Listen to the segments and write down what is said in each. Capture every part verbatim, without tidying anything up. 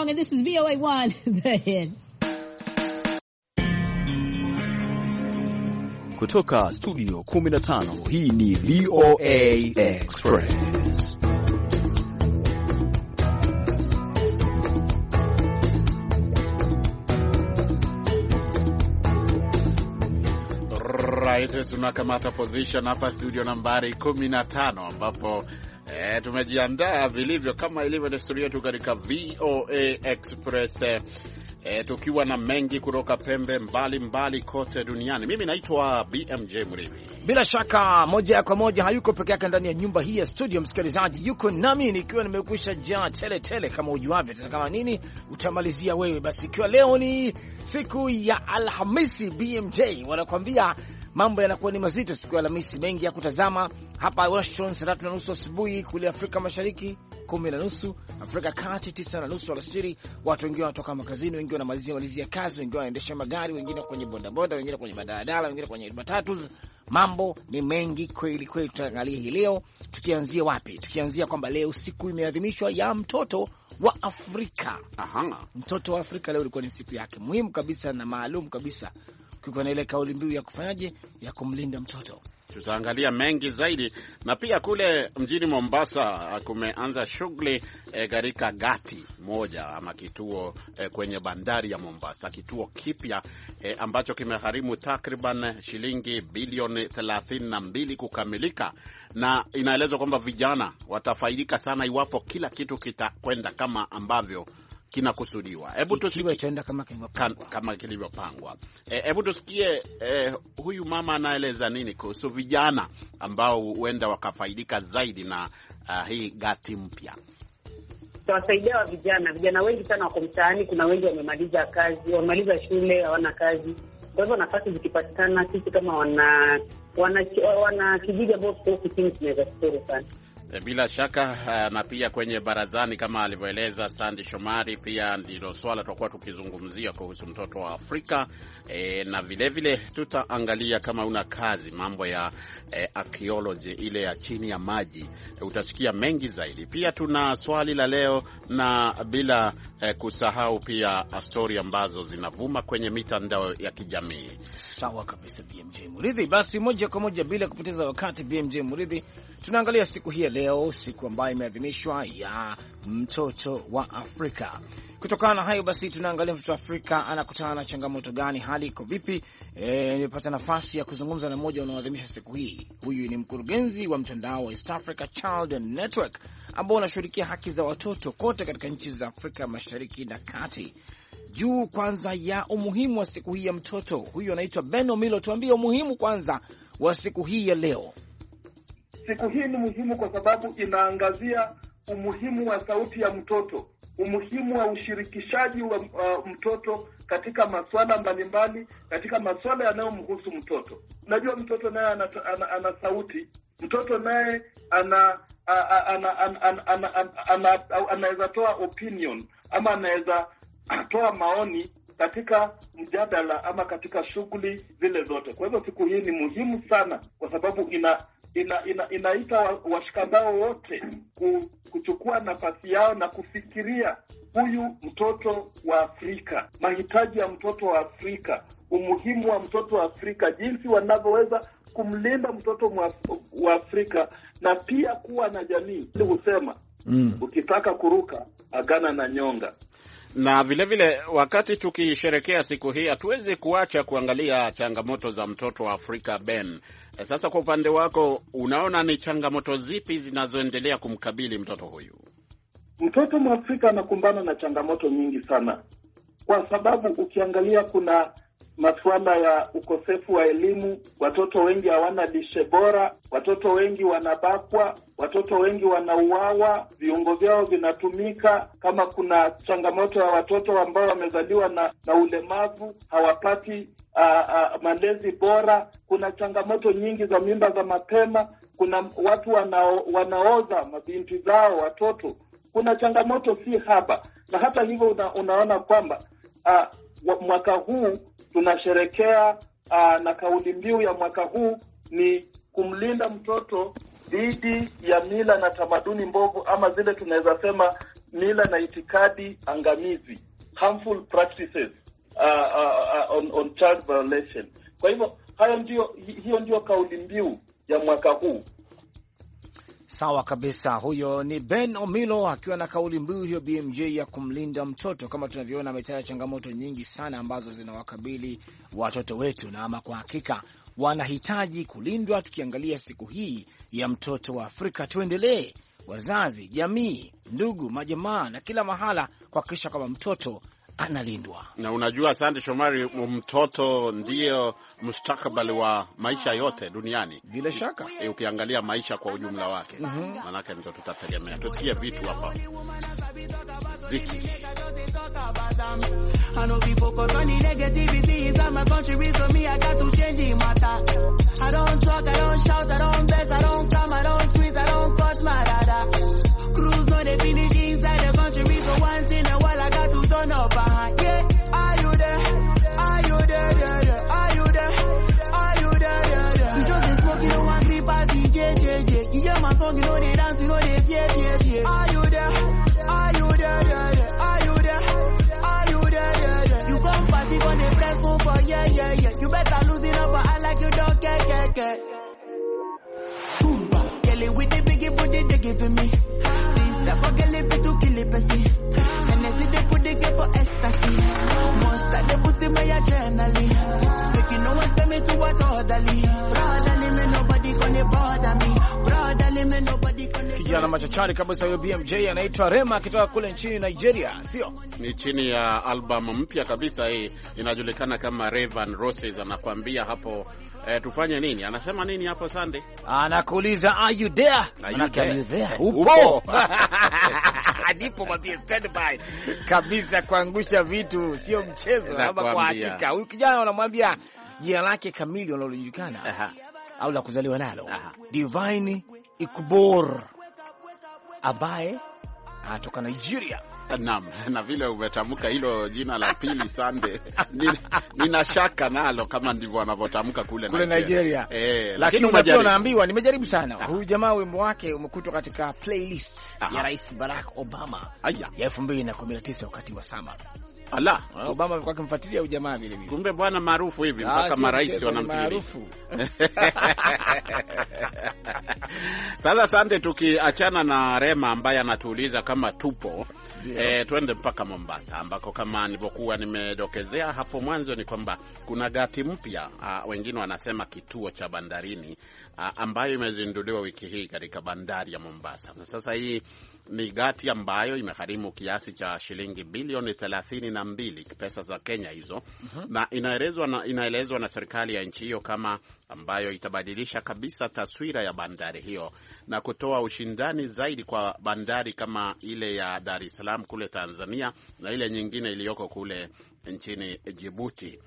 Armstrong, and this is V O A one, The Hits. Kutoka studio kumi na tano, hii ni V O A Express. Right, tunakamata position hapa studio nambari kumi na tano ambapo eh, tumejiandaa vilivyo kama ilivyo desturi yetu katika V O A Express eh, eh, tukiwa na mengi kutoka pembe mbali mbali kote duniani. Mimi naitwa B M J Mridhi. Bila shaka moja kwa moja hayuko peke yake ndani ya nyumba hii ya studio, msikilizaji, yuko nami nikiwa nimekwisha jaa tele tele kama ujuavyo. Tena kama nini utamalizia wewe, basi ikiwa leo ni siku ya Alhamisi, B M J wanakuambia mambo yanakuwa ni mazito siku ya Alhamisi, mengi ya kutazama. Hapa Washington saa tatu na nusu asubuhi, kule Afrika Mashariki kumi na nusu, Afrika Kati tisa na nusu alasiri. Watu wengine wanatoka makazini, wengine wanamalizia malizia kazi, wengine wanaendesha magari, wengine kwenye bodaboda, wengine kwenye madaladala, wengine kwenye matatu. Mambo ni mengi kweli kweli. Tutaangalia hii leo, tukianzia wapi? Tukianzia kwamba leo siku imeadhimishwa ya mtoto wa Afrika. Aha. Mtoto wa Afrika leo ilikuwa ni siku yake muhimu kabisa na maalum kabisa, kwa na ile kauli mbiu ya kufanyaje, ya kumlinda mtoto. Tutaangalia mengi zaidi, na pia kule mjini Mombasa kumeanza shughuli katika e, gati moja ama kituo e, kwenye bandari ya Mombasa, kituo kipya e, ambacho kimegharimu takriban shilingi bilioni thelathini na mbili kukamilika, na inaelezwa kwamba vijana watafaidika sana iwapo kila kitu kitakwenda kama ambavyo kinakusudiwa. Hebu tusikie kama kama kilivyopangwa. Hebu tusikie eh, huyu mama anaeleza nini kuhusu vijana ambao huenda wakafaidika zaidi na uh, hii gati mpya. Tutawasaidia wa vijana. Vijana wengi sana wako mtaani, kuna wengi wamemaliza kazi, wamemaliza shule, hawana kazi. Kwa hivyo nafasi zikipatikana, sisi kama wana wana, wana kijiji ambao tuko kusini tunaweza kushukuru sana. Bila shaka na pia kwenye barazani kama alivyoeleza Sandy Shomari, pia ndilo swala tutakuwa tukizungumzia kuhusu mtoto wa Afrika e, na vile vile tutaangalia kama una kazi mambo ya e, archaeology ile ya chini ya maji e, utasikia mengi zaidi. Pia tuna swali la leo, na bila e, kusahau pia story ambazo zinavuma kwenye mitandao ya kijamii. Sawa kabisa B M J Mridhi. Basi moja kwa moja bila kupoteza wakati B M J Mridhi, tunaangalia siku hii leo, siku ambayo imeadhimishwa ya mtoto wa Afrika. Kutokana na hayo basi tunaangalia mtoto wa Afrika anakutana na changamoto gani, hali iko vipi. E, nimepata nafasi ya kuzungumza na mmoja unaoadhimisha siku hii. Huyu ni mkurugenzi wa mtandao wa East Africa Child Network ambao unashughulikia haki za watoto kote katika nchi za Afrika Mashariki na Kati. Juu kwanza ya umuhimu wa siku hii ya mtoto, huyu anaitwa Ben Omilo. Tuambie umuhimu kwanza wa siku hii ya leo. Siku hii ni muhimu kwa sababu inaangazia umuhimu wa sauti ya mtoto, umuhimu wa ushirikishaji wa uh, mtoto katika masuala mbalimbali, katika masuala yanayomhusu mtoto. Unajua mtoto naye ana, ana, ana sauti, mtoto naye ana anaweza toa opinion ama anaweza toa maoni katika mjadala ama katika shughuli zile zote. Kwa hivyo siku hii ni muhimu sana kwa sababu ina ina, ina inaita washikadau wote kuchukua nafasi yao na kufikiria huyu mtoto wa Afrika, mahitaji ya mtoto wa Afrika, umuhimu wa mtoto wa Afrika, jinsi wanavyoweza kumlinda mtoto wa Afrika, na pia kuwa na jamii. Husema mm. ukitaka kuruka agana na nyonga. Na vile vile wakati tukisherekea siku hii hatuwezi kuacha kuangalia changamoto za mtoto wa Afrika. Ben, sasa kwa upande wako unaona ni changamoto zipi zinazoendelea kumkabili mtoto huyu? Mtoto wa Afrika anakumbana na changamoto nyingi sana, kwa sababu ukiangalia kuna masuala ya ukosefu wa elimu, watoto wengi hawana lishe bora, watoto wengi wanabakwa, watoto wengi wanauawa, viungo vyao vinatumika. Kama kuna changamoto ya watoto ambao wamezaliwa na, na ulemavu, hawapati uh, uh, malezi bora. Kuna changamoto nyingi za mimba za mapema, kuna watu wanao, wanaoza mabinti zao watoto. Kuna changamoto si haba, na hata hivyo una, unaona kwamba uh, mwaka huu tunasherekea uh, na kauli mbiu ya mwaka huu ni kumlinda mtoto dhidi ya mila na tamaduni mbovu, ama zile tunaweza sema mila na itikadi angamizi, harmful practices uh, uh, on, on child violation. Kwa hivyo hayo ndio, hiyo ndio kauli mbiu ya mwaka huu. Sawa kabisa. Huyo ni Ben Omilo akiwa na kauli mbiu hiyo B M J ya kumlinda mtoto. Kama tunavyoona, ametaja changamoto nyingi sana ambazo zinawakabili watoto wetu, na ama kwa hakika wanahitaji kulindwa. Tukiangalia siku hii ya mtoto wa Afrika, tuendelee wazazi, jamii, ndugu, majamaa na kila mahala kuhakikisha kwamba mtoto analindwa. Na unajua, asante Shomari, mtoto ndio mustakabali wa maisha yote duniani. Bila shaka. E, ukiangalia maisha kwa ujumla wake. Mm-hmm. Manake ndio tutategemea. Tusikie vitu hapa. Ziki. I know people focus on the negativity inside my country, so me I got to change the matter. I don't talk, I don't shout, I don't beg, I don't come, I don't tweet, I don't cut my dada. Cruise no they finish inside the country, so once in a while I got to turn up. Uh, yeah, are you there? Are you there? Yeah, yeah. Are you there? Are you there? Yeah, yeah. You just been smoking, you don't want to party, J J J. You hear my song, you know they dance, you know they yeah, yeah, yeah. Are you there? Are you there? Yeah, yeah. Are you there? Are you there? Yeah, yeah. You come party, gonna they press phone for yeah, yeah, yeah. You better lose it up, but I like you don't care, care, care. Boomba, Kelly with the biggie booty they giving me. Please never get it to kill it, Bessie. And I see they put the get for ecstasy. Most of they put in my adrenaline. Making no one tell me to watch orderly. Brotherly, me nobody gonna bother me. Brotherly, me nobody gonna. Kijana machachari kabisa huyo B M J anaitwa Rema akitoka kule nchini Nigeria, sio? Ni chini ya album mpya kabisa hii inajulikana kama Raven Roses. Anakuambia hapo eh, tufanye nini? Anasema nini hapo Sunday? Anakuuliza are you there? Are you there? there? Upo. Ndipo mwambie stand by. Kabisa kuangusha vitu sio mchezo ama kwa hakika. Huyu kijana anamwambia jina lake kamili unalojulikana au la kuzaliwa nalo. Aha. Divine Ikubor ambaye anatoka Nigeria. Naam, na vile umetamka hilo jina la pili Sunday, nina, nina shaka nalo kama ndivyo wanavyotamka kule kule Nigeria. Nigeria. Eh, lakini unajua naambiwa nimejaribu sana. Ah. Huyu jamaa wimbo wake umekutwa katika playlist Aha. ya Rais Barack Obama Aya. ya elfu mbili na kumi na tisa wakati wa summer. Ala, Obama alikuwa akimfuatilia huyu jamaa vile vile. Kumbe bwana maarufu hivi mpaka marais wanamsikiliza. Sasa asante, tukiachana na Rema ambaye anatuuliza kama tupo, eh, twende mpaka Mombasa ambako kama nilipokuwa nimedokezea hapo mwanzo ni kwamba kuna gati mpya, uh, wengine wanasema kituo cha bandarini, uh, ambayo imezinduliwa wiki hii katika bandari ya Mombasa. Na sasa hii ni gati ambayo imegharimu kiasi cha shilingi bilioni thelathini na mbili pesa za Kenya hizo. Uh-huh. Na inaelezwa na inaelezwa na serikali ya nchi hiyo kama ambayo itabadilisha kabisa taswira ya bandari hiyo na kutoa ushindani zaidi kwa bandari kama ile ya Dar es Salaam kule Tanzania na ile nyingine iliyoko kule nchini Djibouti.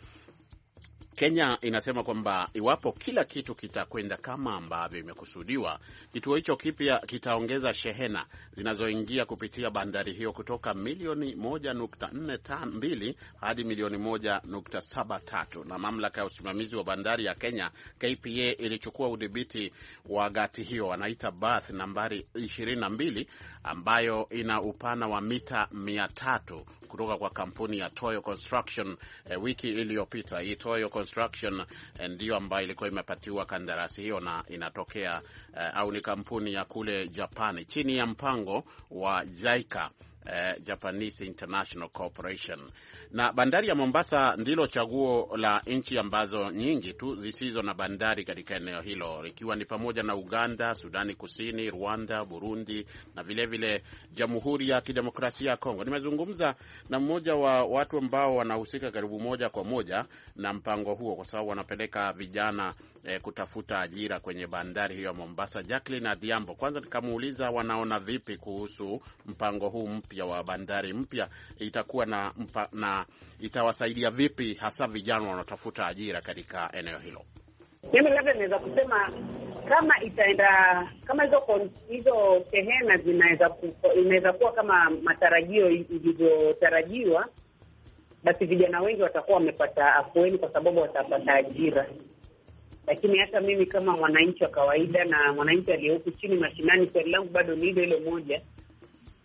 Kenya inasema kwamba iwapo kila kitu kitakwenda kama ambavyo imekusudiwa, kituo hicho kipya kitaongeza shehena zinazoingia kupitia bandari hiyo kutoka milioni moja nukta nne mbili hadi milioni moja nukta saba tatu. Na mamlaka ya usimamizi wa bandari ya Kenya K P A ilichukua udhibiti wa gati hiyo, wanaita berth nambari ishirini na mbili, ambayo ina upana wa mita mia tatu kutoka kwa kampuni ya Toyo Construction eh, wiki iliyopita. Hii Toyo Construction eh, ndio ambayo ilikuwa imepatiwa kandarasi hiyo na inatokea eh, au ni kampuni ya kule Japani chini ya mpango wa JICA, eh, Japanese International Corporation. Na bandari ya Mombasa ndilo chaguo la nchi ambazo nyingi tu zisizo na bandari katika eneo hilo, ikiwa ni pamoja na Uganda, Sudani Kusini, Rwanda, Burundi na vile vile Jamhuri ya Kidemokrasia ya Kongo. Nimezungumza na mmoja wa watu ambao wanahusika karibu moja kwa moja na mpango huo, kwa sababu wanapeleka vijana eh, kutafuta ajira kwenye bandari hiyo ya Mombasa. Jacqueline Adhiambo, kwanza nikamuuliza wanaona vipi kuhusu mpango huu mpya wa bandari mpya, itakuwa na, mpa, na itawasaidia vipi hasa vijana wanaotafuta ajira katika eneo hilo. Mimi labda naweza kusema kama itaenda kama hizo hizo shehena zinaweza inaweza kuwa kama matarajio ilivyotarajiwa, basi vijana wengi watakuwa wamepata afueni kwa sababu watapata ajira. Lakini hata mimi kama mwananchi wa kawaida na mwananchi aliye huku chini mashinani, swali langu bado ni ile ile moja.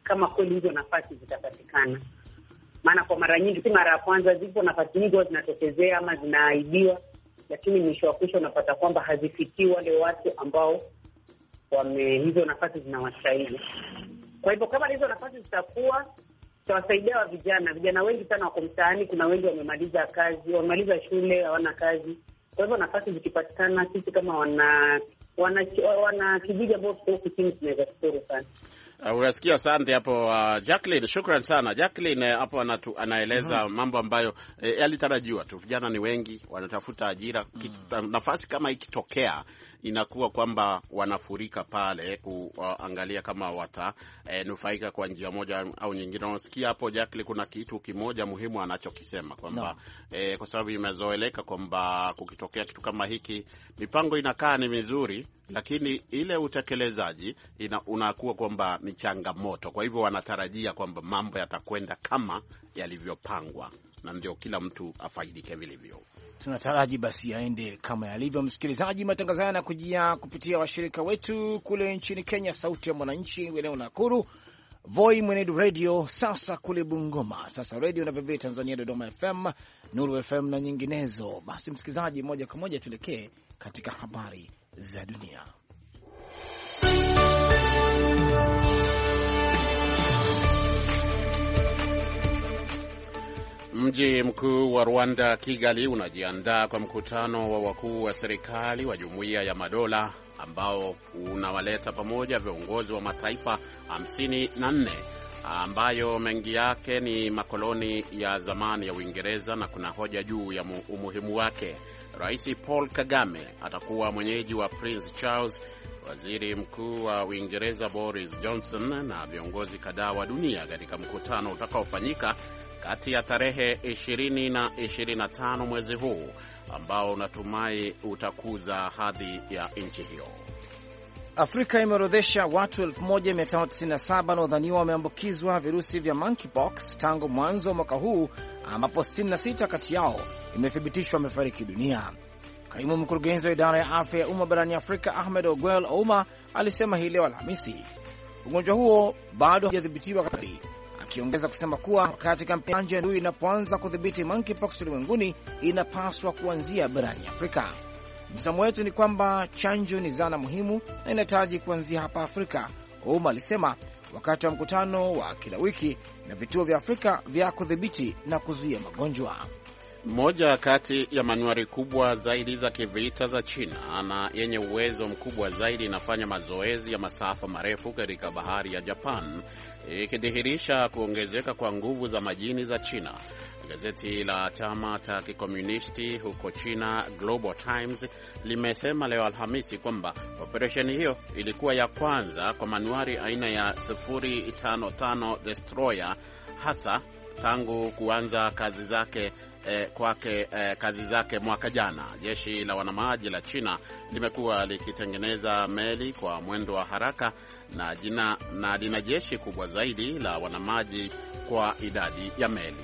kama kweli hizo nafasi zitapatikana. Maana kwa mara nyingi, si mara ya kwanza, zipo nafasi nyingi huwa zinatokezea ama zinaibiwa, lakini mwisho wa kesho unapata kwamba hazifikii wale watu ambao wame hizo nafasi zinawastahili. Kwa hivyo kama hizo nafasi zitakuwa, tutawasaidia wa vijana. Vijana wengi sana wako mtaani, kuna wengi wamemaliza kazi, wamemaliza shule, hawana kazi. Kwa hivyo nafasi zikipatikana, sisi kama wana wana, wana kijiji ambao tuko kusini tunaweza kushukuru sana. Uh, unasikia, asante hapo uh, Jacqueline, shukran sana Jacqueline hapo anatu, anaeleza mm-hmm. mambo ambayo eh, yalitarajiwa tu. Vijana ni wengi wanatafuta ajira, mm-hmm. nafasi kama ikitokea inakuwa kwamba wanafurika pale kuangalia kama watanufaika eh, kwa njia moja au nyingine. Unasikia hapo Jacqueline, kuna kitu kimoja muhimu anachokisema kwamba no. eh, kwa sababu imezoeleka kwamba kukitokea kitu kama hiki mipango inakaa ni mizuri, lakini ile utekelezaji ina, unakuwa kwamba ni changamoto. Kwa hivyo wanatarajia kwamba mambo yatakwenda kama yalivyopangwa, na ndio kila mtu afaidike vilivyo. Tunataraji basi yaende kama yalivyo. Msikilizaji, matangazo haya yanakujia kupitia washirika wetu kule nchini Kenya, Sauti ya Mwananchi eneo Nakuru, Voi Mwenedu Radio, sasa kule Bungoma, sasa Radio na Vivyo Tanzania, Dodoma F M, Nuru F M na nyinginezo. Basi msikilizaji, moja kwa moja tuelekee katika habari za dunia. Mji mkuu wa Rwanda, Kigali, unajiandaa kwa mkutano wa wakuu wa serikali wa Jumuiya ya Madola ambao unawaleta pamoja viongozi wa mataifa hamsini na nne ambayo mengi yake ni makoloni ya zamani ya Uingereza, na kuna hoja juu ya umuhimu wake. Rais Paul Kagame atakuwa mwenyeji wa Prince Charles, waziri mkuu wa Uingereza Boris Johnson na viongozi kadhaa wa dunia katika mkutano utakaofanyika kati ya tarehe ishirini na ishirini na tano mwezi huu, ambao unatumai utakuza hadhi ya nchi hiyo. Afrika imeorodhesha watu elfu moja mia tano tisini na saba wanaodhaniwa wameambukizwa virusi vya monkeypox tangu mwanzo wa mwaka huu, ambapo sitini na sita kati yao imethibitishwa wamefariki dunia. Kaimu mkurugenzi wa idara ya afya ya umma barani Afrika, Ahmed Ogwel Ouma, alisema hii leo Alhamisi ugonjwa huo bado hujadhibitiwa kabisa, akiongeza kusema kuwa wakati kampeni ya ndui inapoanza kudhibiti monkeypox ulimwenguni inapaswa kuanzia barani Afrika. Msamo wetu ni kwamba chanjo ni zana muhimu na inahitaji kuanzia hapa Afrika, Ouma alisema wakati wa mkutano wa kila wiki na vituo vya Afrika vya kudhibiti na kuzuia magonjwa. Moja kati ya manuari kubwa zaidi za kivita za China na yenye uwezo mkubwa zaidi inafanya mazoezi ya masafa marefu katika bahari ya Japan, ikidhihirisha kuongezeka kwa nguvu za majini za China. Gazeti la chama cha kikomunisti huko China, Global Times, limesema leo Alhamisi kwamba operesheni hiyo ilikuwa ya kwanza kwa manuari aina ya sifuri tano tano destroyer, hasa tangu kuanza kazi zake eh, kwake eh, kazi zake mwaka jana. Jeshi la wanamaji la China limekuwa likitengeneza meli kwa mwendo wa haraka na jina na lina jeshi kubwa zaidi la wanamaji kwa idadi ya meli.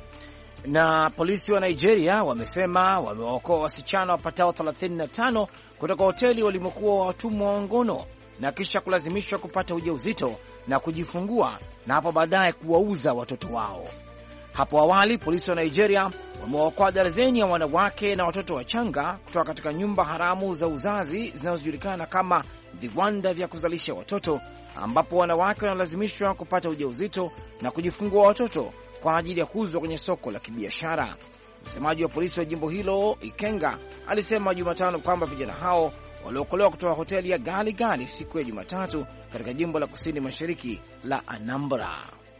Na polisi wa Nigeria wamesema wamewaokoa wasichana wapatao thelathini na tano kutoka hoteli walimokuwa watumwa wa ngono na kisha kulazimishwa kupata ujauzito na kujifungua na hapo baadaye kuwauza watoto wao. Hapo awali polisi wa Nigeria wamewaokoa darzeni ya wanawake na watoto wachanga kutoka katika nyumba haramu za uzazi zinazojulikana kama viwanda vya kuzalisha watoto, ambapo wanawake wanalazimishwa kupata ujauzito na kujifungua watoto kwa ajili ya kuuzwa kwenye soko la kibiashara. Msemaji wa polisi wa jimbo hilo Ikenga alisema Jumatano kwamba vijana hao waliokolewa kutoka hoteli ya Gali Gali siku ya Jumatatu katika jimbo la kusini mashariki la Anambra.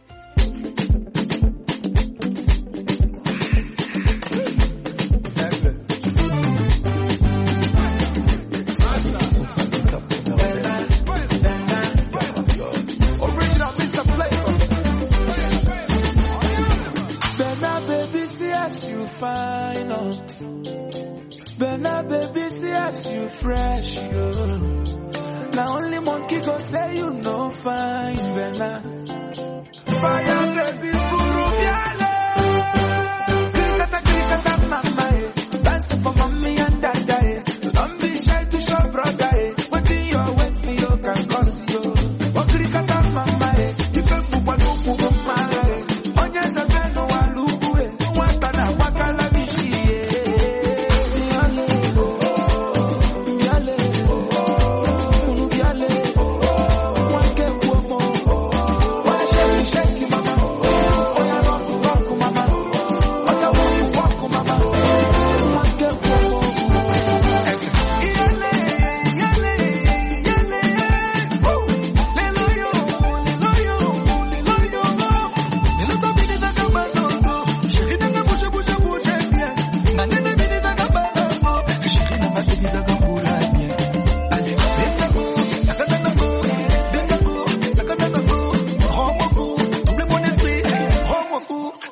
Fine, oh. But now, baby, see as you fresh, yo. Now only monkey go say you no fine, but now fire, baby, furu biale. Krikata, krikata, mama, eh. Dance for mommy and dada, eh. Don't be shy to show brother, eh. What in your waist, you can cause you. Oh, krikata, mama, eh. You can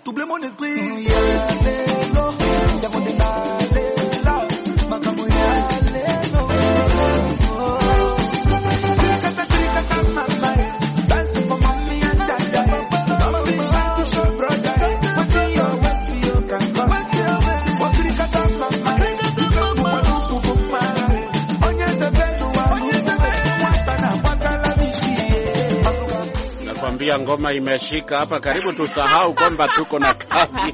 doubler mon esprit. Yeah, lelo, ya konde na lela, makamo ya lelo. Kata kata mama, dance for mommy and dada. Mama be shy to show brother. What you your west you can go. What you kata mama, waduku buma. Onya sebedu wa, watana wakala bishie. Nakwambia ngoma imeshika hapa, karibu tusahau kwamba tuko na kazi.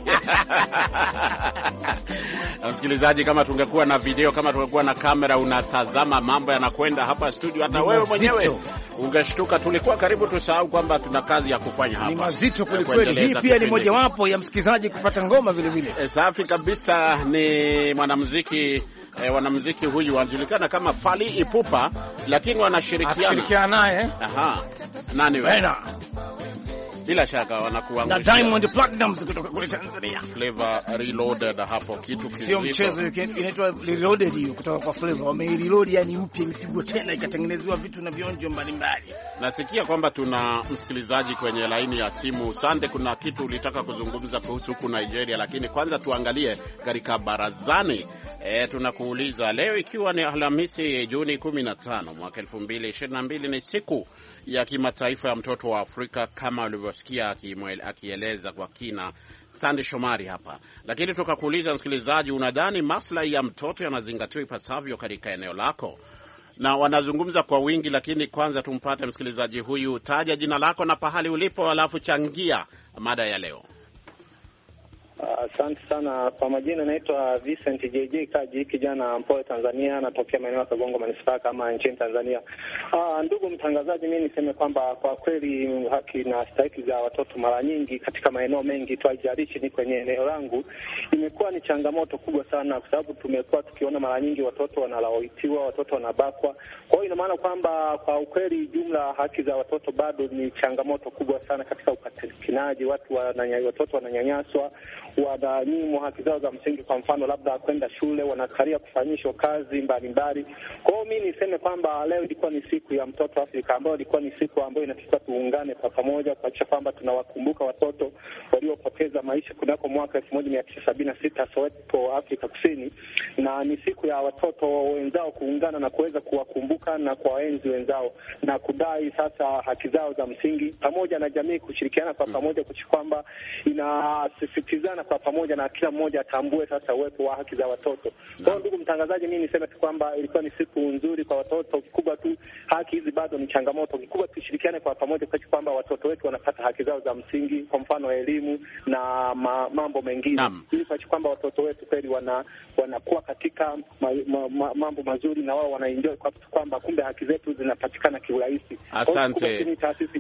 Msikilizaji, kama tungekuwa na video, kama tungekuwa na kamera, unatazama mambo yanakwenda hapa studio, hata wewe mwenyewe ungeshtuka. Tulikuwa karibu tusahau kwamba tuna kazi ya kufanya hapa. Ni mazito kweli kweli. Hii pia ni mojawapo ya msikilizaji kupata ngoma vile vile. E, safi kabisa. Ni mwanamuziki e, wanamuziki huyu wanajulikana kama Fally Ipupa, lakini wanashirikiana. Akishirikiana naye. Aha. Nani wewe? Bila shaka wanakuwa na Diamond Platnumz kutoka kule Tanzania. Flavor Reloaded hapo kitu kizito. Sio mchezo, inaitwa Reloaded hiyo kutoka kwa Flavor. Wame-reload, yani mpya, imepigwa tena ikatengenezwa vitu na vionjo mbalimbali. Nasikia kwamba tuna msikilizaji kwenye laini ya simu. Sande, kuna kitu ulitaka kuzungumza kuhusu huku Nigeria, lakini kwanza tuangalie katika barazani. E, tunakuuliza leo, ikiwa ni Alhamisi Juni kumi na tano mwaka elfu mbili ishirini na mbili, ni siku ya kimataifa ya mtoto wa Afrika, kama ulivyosikia akieleza kwa kina Sande Shomari hapa. Lakini tukakuuliza msikilizaji, unadhani maslahi ya mtoto yanazingatiwa ipasavyo katika eneo lako? Na wanazungumza kwa wingi, lakini kwanza tumpate msikilizaji huyu. Taja jina lako na pahali ulipo, alafu changia mada ya leo. Asante uh, sana. Kwa majina naitwa Vincent J J Kaji, kijana mpole Tanzania, natokea maeneo ya Kagongo Manispaa kama nchini Tanzania. Uh, ndugu mtangazaji, mimi niseme kwamba kwa kweli haki na stahiki za watoto mara nyingi katika maeneo mengi tu, haijalishi ni kwenye eneo langu, imekuwa ni changamoto kubwa sana, kwa sababu tumekuwa tukiona mara nyingi watoto wanalawitiwa, watoto wanabakwa. Kwa hiyo ina maana kwamba kwa ukweli jumla haki za watoto bado ni changamoto kubwa sana katika upatikanaji. Watu wananyanyaswa, watoto wananyanyaswa, wananyimwa haki zao za msingi, kwa mfano labda kwenda shule, wanakaria kufanyishwa kazi mbalimbali. Kwa hiyo mimi niseme kwamba leo ilikuwa ni siku ya mtoto Afrika, ambayo ilikuwa ni siku ambayo inatakiwa tuungane kwa pamoja kuhakikisha kwamba tunawakumbuka watoto waliopoteza maisha kunako mwaka elfu moja mia tisa sabini na sita Soweto, Afrika Kusini, na ni siku ya watoto wenzao kuungana na kuweza kuwakumbuka na kuwaenzi wenzao na kudai sasa haki zao za msingi, pamoja na jamii kushirikiana kwa pamoja kuhakikisha kwamba inasisitizana kwa pamoja na kila mmoja atambue sasa uwepo wa haki za watoto. Kwa hiyo ndugu mtangazaji, mimi niseme tu kwamba ilikuwa ni siku nzuri kwa watoto. Kikubwa tu haki hizi bado ni changamoto. Kikubwa tushirikiane kwa pamoja kwa kwamba watoto wetu wanapata haki zao za msingi, kwa mfano elimu na ma, mambo mengine, ili kwa kwamba watoto wetu kweli wana wanakuwa katika ma, ma, ma, mambo mazuri na wao wanaenjoy kwa kwamba kumbe haki zetu zinapatikana kiurahisi. Asante.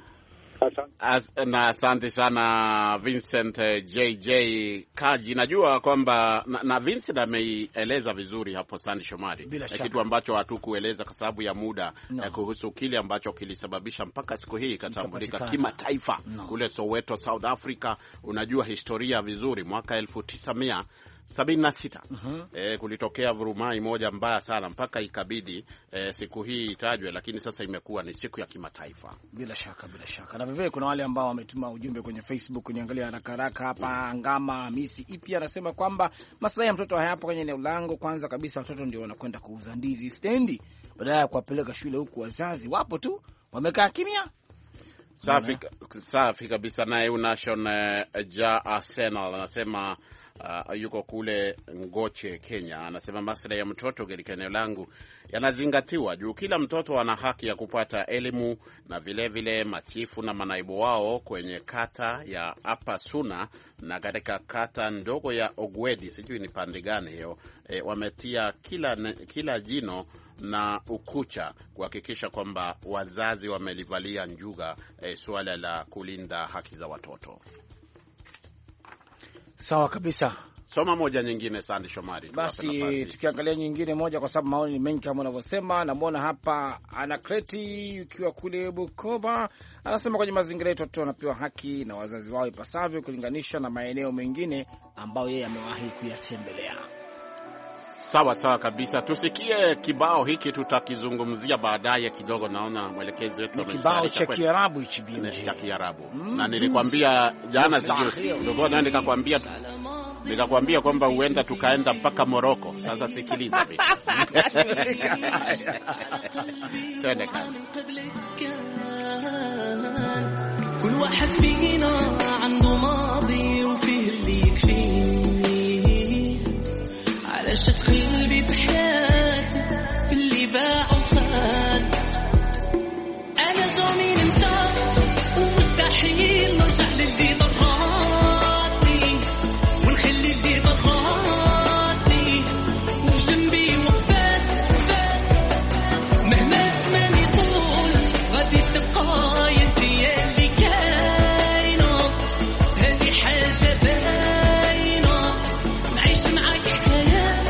As, na asante sana Vincent J J Kaji. Najua kwamba na, na Vincent ameieleza vizuri hapo Sandi Shomari, kitu ambacho hatukueleza kwa sababu ya muda, no. kuhusu kile ambacho kilisababisha mpaka siku hii ikatambulika kimataifa, no. kule Soweto, South Africa. Unajua historia vizuri, mwaka elfu tisa mia sabini na sita uh-huh. E, kulitokea vurumai moja mbaya sana mpaka ikabidi e, siku hii itajwe, lakini sasa imekuwa ni siku ya kimataifa. Bila shaka, bila shaka. Na vivyo kuna wale ambao wametuma ujumbe kwenye Facebook, niangalia haraka haraka hapa. uh-huh. Ngama Hamisi Ipi anasema kwamba maslahi ya mtoto hayapo kwenye eneo langu. Kwanza kabisa watoto ndio wanakwenda kuuza ndizi stendi badala ya kuwapeleka shule, huku wazazi wapo tu wamekaa kimya. Safi, safi kabisa. Naye Unashon uh, Ja Arsenal anasema Uh, yuko kule Ngoche, Kenya. Anasema maslahi ya mtoto katika eneo langu yanazingatiwa juu kila mtoto ana haki ya kupata elimu, na vile vile machifu na manaibu wao kwenye kata ya Apasuna na katika kata ndogo ya Ogwedi, sijui ni pande gani hiyo, e, wametia kila kila jino na ukucha kuhakikisha kwamba wazazi wamelivalia njuga e, suala la kulinda haki za watoto. Sawa kabisa. Soma moja nyingine Sandi Shomari. Basi tukiangalia nyingine moja, kwa sababu maoni ni mengi kama unavyosema. Namuona hapa Anakreti ukiwa kule Bukoba, anasema kwenye mazingira yetu watoto wanapewa haki na wazazi wao ipasavyo kulinganisha na maeneo mengine ambayo yeye amewahi kuyatembelea. Sawa sawa kabisa. Tusikie kibao hiki, tutakizungumzia baadaye kidogo. Naona mwelekezi wetu ni kibao cha Kiarabu hichi B M J. Cha Kiarabu. Mm, na nilikwambia jana ndio na nikakwambia nikakwambia kwamba huenda tukaenda mpaka Morocco. Sasa sikiliza vipi. Twende kazi. كل واحد فينا عنده ماضي وفيه اللي يكفيه علاش تدخل بي في حياتي اللي باع وخان انا زومي ننسى ومستحيل نرجع للي ضراتني ونخلي اللي ضراتني وجنبي وقفات مهما الزمان يطول غادي تبقى ينتي اللي كاينه هذه حاجه باينه نعيش معاك حكايات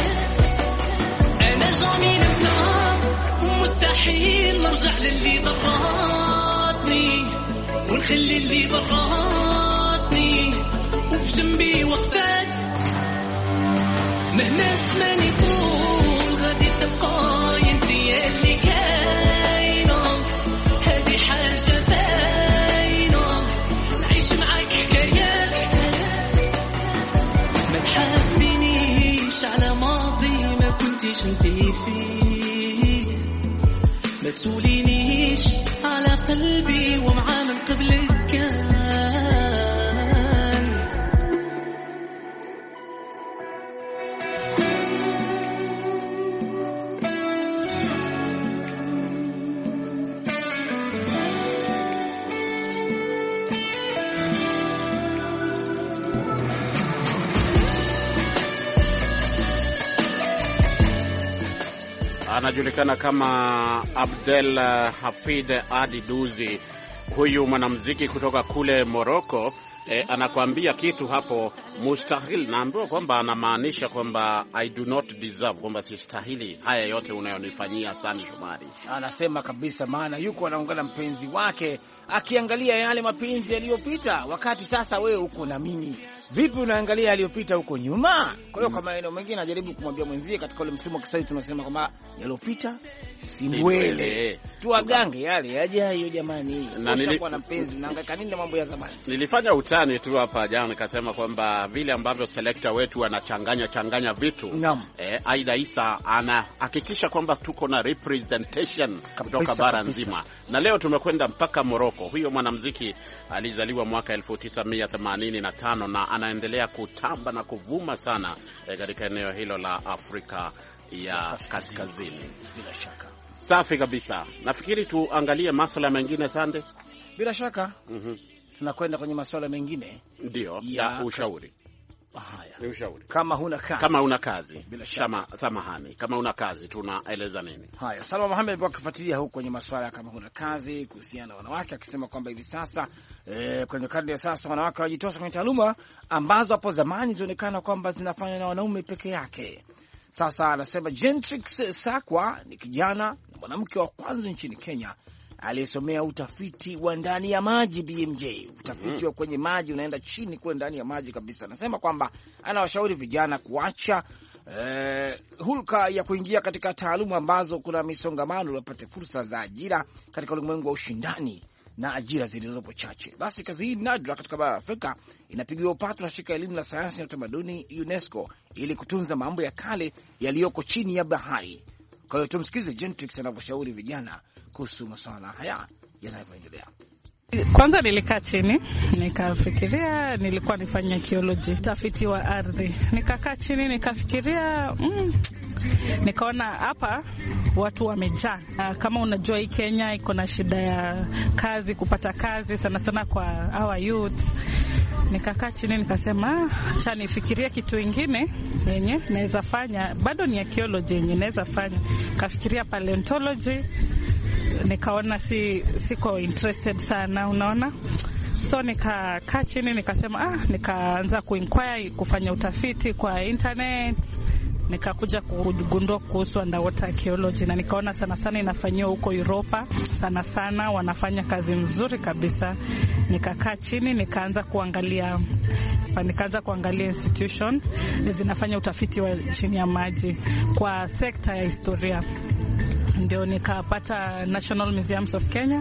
انا جامي ننسى ومستحيل نرجع للي ضراتني ونخلي اللي ضراتني وفي جنبي وقفات مهما الزمان يطول غادي تبقى ينتي اللي كاينه هذه حاجه باينه نعيش معاك حكايات ما تحاسبينيش على ماضي ما كنتيش انتي فيه ما تسولينيش على قلبي ومعاه من قبلك كان Anajulikana kama Abdel Hafid Adi Duzi, huyu mwanamuziki kutoka kule Morocco. E, anakuambia kitu hapo mustahil. Naambiwa kwamba anamaanisha kwamba I do not deserve, kwamba sistahili haya yote unayonifanyia sana Shomari. Anasema kabisa, maana yuko anaungana mpenzi wake akiangalia yale mapenzi yaliyopita, wakati sasa wewe uko na mimi. Vipi unaangalia yaliyopita huko nyuma? Kwa hiyo mm. Kama maneno mengine anajaribu kumwambia mwenzie katika ule msimu wa Kiswahili tunasema kwamba yaliyopita si mbwele. Tuagange yale yajayo jamani. Na nilikuwa na mpenzi unahangaika nini na mambo ya zamani? Nilifanya utani tu hapa jana nikasema kwamba vile ambavyo selector wetu anachanganya changanya vitu, eh, Aida Isa anahakikisha kwamba tuko na representation kutoka bara nzima. Na leo tumekwenda mpaka Morocco. Huyo mwanamuziki alizaliwa mwaka elfu tisa mia themanini na tano na anaendelea kutamba na kuvuma sana katika eh, eneo hilo la Afrika ya Kaskazini. Bila shaka. Safi kabisa. Nafikiri tuangalie masuala mengine Sande. Bila shaka. Mhm. Mm, tunakwenda kwenye masuala mengine. Ndio, ya, ya ushauri. Haya. Ni ushauri. Kama huna kazi. Kama una kazi. Bila shaka. Samahani. Kama una kazi tunaeleza nini? Haya, Salma Mohamed alikuwa akifuatilia huko kwenye masuala kama huna kazi kuhusiana na wanawake, akisema kwamba hivi sasa eh, kwenye karne ya sasa wanawake wajitosa kwenye taaluma ambazo hapo zamani zilionekana kwamba zinafanywa na wanaume peke yake. Sasa anasema Gentrix Sakwa ni kijana na mwanamke wa kwanza nchini Kenya aliyesomea utafiti wa ndani ya maji B M J. Utafiti mm -hmm. wa kwenye maji unaenda chini kwa ndani ya maji kabisa. Anasema kwamba anawashauri vijana kuacha eh, hulka ya kuingia katika taaluma ambazo kuna misongamano, wapate fursa za ajira katika ulimwengu wa ushindani na ajira zilizopo chache. Basi kazi hii nadra katika bara la Afrika inapigiwa upato na shirika elimu na sayansi na utamaduni UNESCO ili kutunza mambo ya kale yaliyoko chini ya bahari. Kwa hiyo tumsikize Gentrix anavyoshauri vijana kuhusu masuala haya yanavyoendelea. Kwanza nilikaa chini nikafikiria, nilikuwa nifanya archaeology, utafiti wa ardhi. Nikakaa chini nikafikiria, mm, nikaona hapa watu wamejaa. Kama unajua hii Kenya iko na shida ya kazi, kupata kazi sana sana kwa our youth. Nikakaa chini nikasema acha nifikirie kitu kingine yenye naweza fanya, bado ni archaeology yenye naweza fanya. Kafikiria paleontology, nikaona si siko interested sana, unaona. So nikakaa chini nikasema ah nikaanza kuinquire, kufanya utafiti kwa internet. Nikakuja kugundua kuhusu underwater archaeology na nikaona sana sana inafanywa huko Europa, sana sana wanafanya kazi nzuri kabisa. Nikakaa chini nikaanza kuangalia nikaanza kuangalia institution zinafanya utafiti wa chini ya maji kwa sekta ya historia. Ndio nikapata National Museums of Kenya,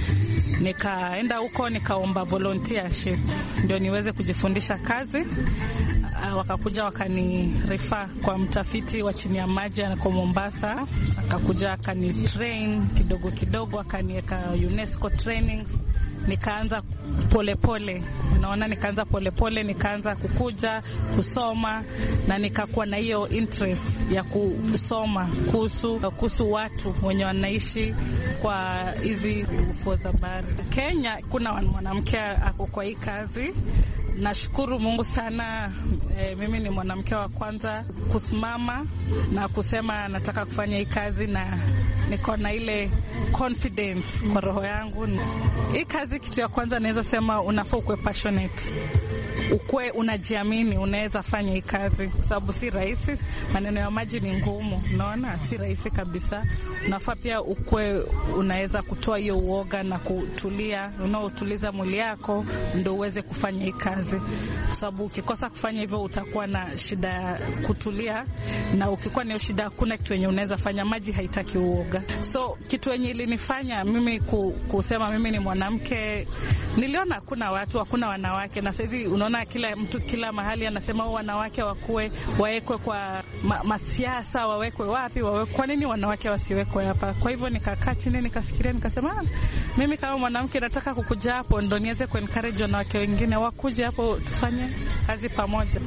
nikaenda huko nikaomba volunteership ndio niweze kujifundisha kazi. Uh, wakakuja wakani refer kwa mtafiti wa chini ya maji kwa Mombasa, akakuja akani train kidogo kidogo, akaniweka UNESCO training. Nikaanza polepole, unaona, nikaanza polepole, nikaanza kukuja kusoma na nikakuwa na hiyo interest ya kusoma kuhusu kuhusu watu wenye wanaishi kwa hizi ufuo za bahari. Kenya kuna mwanamke ako kwa hii kazi. Nashukuru Mungu sana, e, mimi ni mwanamke wa kwanza kusimama na kusema nataka kufanya hii kazi, na niko na ile confidence kwa roho yangu. Hii kazi, kitu ya kwanza naweza sema unafaa ukwe passionate, ukwe unajiamini, unaweza fanya hii kazi kwa sababu si rahisi. Maneno ya maji ni ngumu, unaona, si rahisi kabisa. Unafaa pia ukwe unaweza kutoa hiyo uoga na kutulia, unaotuliza mwili yako ndio uweze kufanya hii kazi, kwa sababu ukikosa kufanya hivyo utakuwa na shida ya kutulia, na ukikuwa na shida hakuna kitu yenye unaweza fanya. Maji haitaki uoga. So kitu yenye ilinifanya mimi kusema mimi ni mwanamke, niliona hakuna watu, hakuna wanawake, na sasa hivi unaona kila mtu kila mahali anasema wanawake wakue waekwe kwa ma, masiasa, wawekwe wapi, wawekwe, kwa nini wanawake wasiwekwe hapa? Kwa hivyo nikakaa chini nikafikiria, nikasema mimi kama mwanamke nataka kukuja hapo ndo niweze ku encourage wanawake wengine wakuje hapo tufanye kazi pamoja.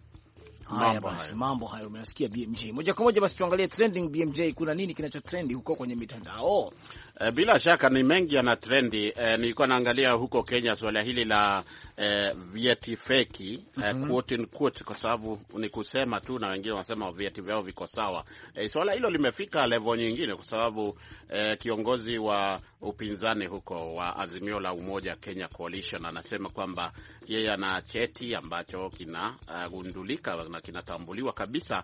Haya basi, mambo hayo umesikia B M J. Moja kwa moja basi tuangalie trending B M J, kuna nini kinacho trendi huko kwenye mitandao? E, bila shaka ni mengi yana trendi. E, nilikuwa naangalia huko Kenya swala hili la e, vyeti feki, mm -hmm. e, quote in quote, kwa sababu ni kusema tu na wengine wanasema vyeti vyao viko sawa. E, swala hilo limefika level nyingine kwa sababu e, kiongozi wa upinzani huko wa Azimio la Umoja Kenya Coalition anasema kwamba yeye ana cheti ambacho kinagundulika uh, na kinatambuliwa kabisa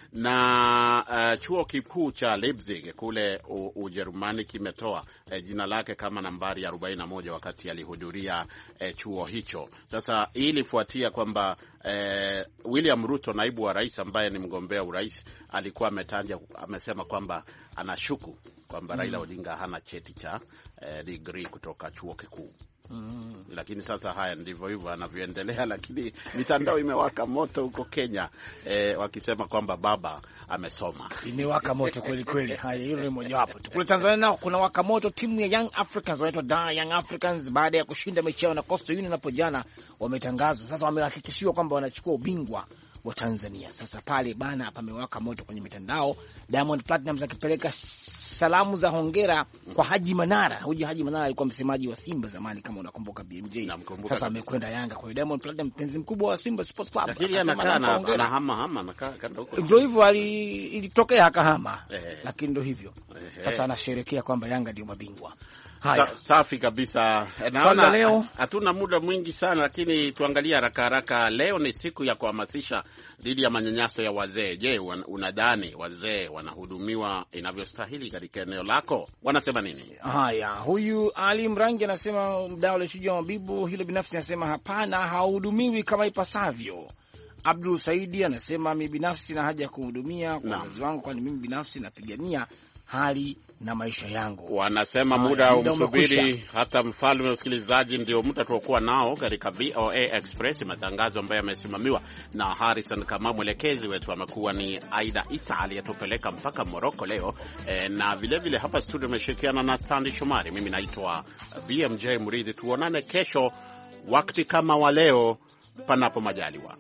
na uh, chuo kikuu cha Leipzig kule u, Ujerumani kimetoa uh, jina lake kama nambari arobaini na moja wakati alihudhuria uh, chuo hicho. Sasa hii ilifuatia kwamba uh, William Ruto, naibu wa rais ambaye ni mgombea urais, alikuwa ametaja, amesema kwamba anashuku kwamba mm. Raila Odinga hana cheti cha uh, degree kutoka chuo kikuu. Mm. Lakini sasa haya ndivyo hivyo anavyoendelea, lakini mitandao imewaka moto huko Kenya, eh, wakisema kwamba baba amesoma. Imewaka moto kweli kweli. Haya, hilo ni moja wapo. Kule Tanzania nao kuna waka moto, timu ya Young Africans wanaitwa Da Young Africans baada ya kushinda mechi yao na Coastal Union hapo jana, wametangazwa sasa, wamehakikishiwa kwamba wanachukua ubingwa wa Tanzania. Sasa pale bana pamewaka moto kwenye mitandao. Diamond Platnumz akipeleka salamu za hongera kwa Haji Manara. Huyu Haji Manara alikuwa msemaji wa Simba zamani kama unakumbuka B M J. Sasa amekwenda Yanga. Kwa hiyo Diamond Platnumz mpenzi mkubwa wa Simba Sports Club. Lakini anakaa na hama hama anakaa kando huko. Ndio hivyo ilitokea akahama. Eh. Lakini ndio hivyo. Eh. Sasa anasherehekea kwamba Yanga ndio mabingwa. Sa, safi kabisa. Naona leo hatuna muda mwingi sana, lakini tuangalie haraka haraka. Leo ni siku ya kuhamasisha dhidi ya manyanyaso ya wazee. Je, unadhani wazee wanahudumiwa inavyostahili katika eneo lako? Wanasema nini? Haya, huyu Ali Mrangi anasema mdau la Shujaa Mabibu, hilo binafsi anasema hapana, hahudumiwi kama ipasavyo. Abdul Saidi anasema mimi binafsi na haja ya kuhudumia kwa wazazi wangu, kwani mimi binafsi napigania hali na maisha yangu. Wanasema muda umsubiri hata mfalme. Msikilizaji, ndio muda tuokuwa nao katika V O A Express, matangazo ambayo yamesimamiwa na Harrison kama mwelekezi wetu amekuwa ni Aida Isa aliyetupeleka mpaka Morocco leo, e, na vile vile hapa studio umeshirikiana na Sandy Shomari. Mimi naitwa B M J Murithi. Tuonane kesho wakati kama wa leo panapo majaliwa.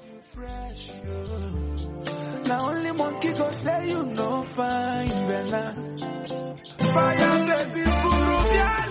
Now only monkey go say you no fine, Bella. Fire baby, Peruvian.